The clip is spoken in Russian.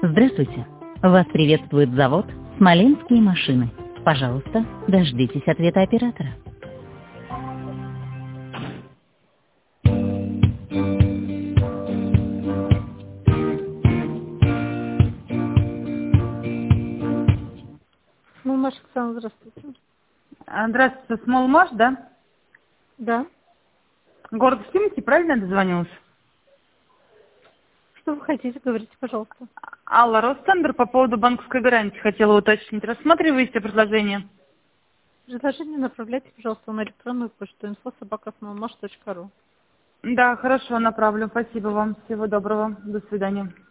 Здравствуйте. Вас приветствует завод «Смоленские машины». Пожалуйста, дождитесь ответа оператора. Смолмаш, Оксана, здравствуйте. Здравствуйте, Смолмаш, да? Да. Город Химки, правильно я дозвонилась? Что вы хотите, говорите, пожалуйста. Алла, Ростендер по поводу банковской гарантии хотела уточнить. Рассматриваете предложение? Предложение направляйте, пожалуйста, на электронную почту info@smolmash.ru. Да, хорошо, направлю. Спасибо вам. Всего доброго. До свидания.